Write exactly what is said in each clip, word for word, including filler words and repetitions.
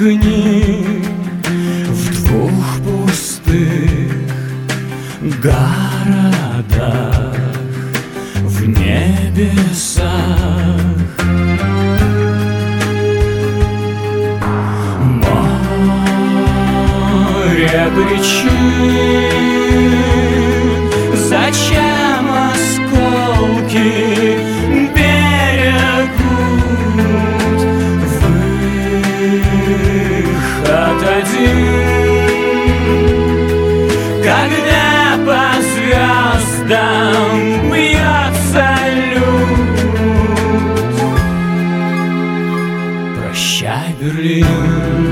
огни в двух пустых городах, в небесах. Море причин, зачем осколки берегут выход один, когда по звездам бьется люд. Прощай, Берлин.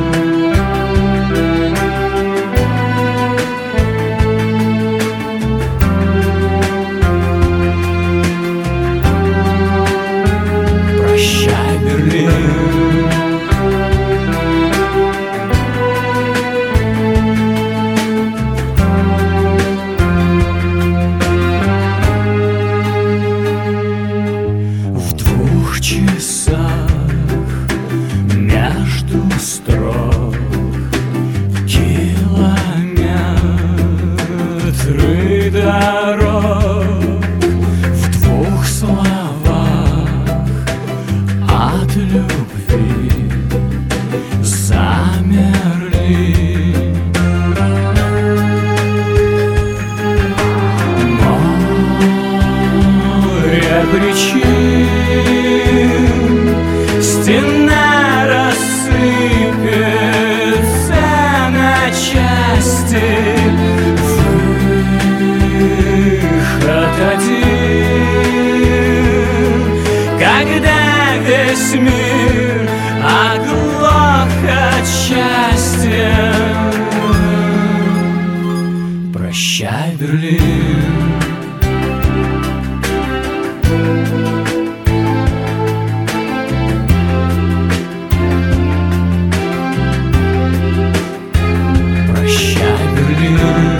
В двух часах между строк километры дорог, в двух словах от любви замерли. Море причин, стена рассыпется на части, выход один, когда весь мир оглох от счастья. Прощай, Берлин. Прощай, Берлин.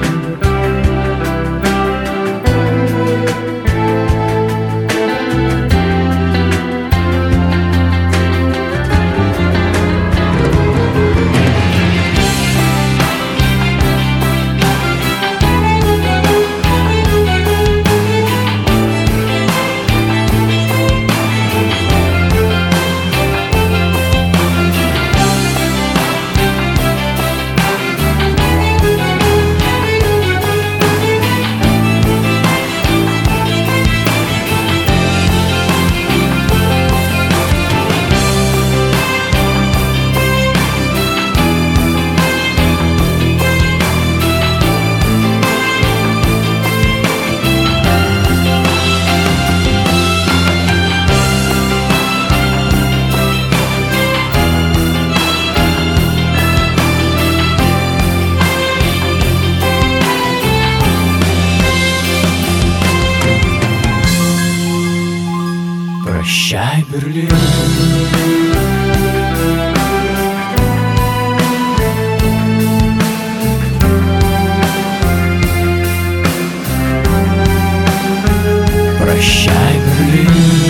Прощай, Берлин. Прощай, Берлин.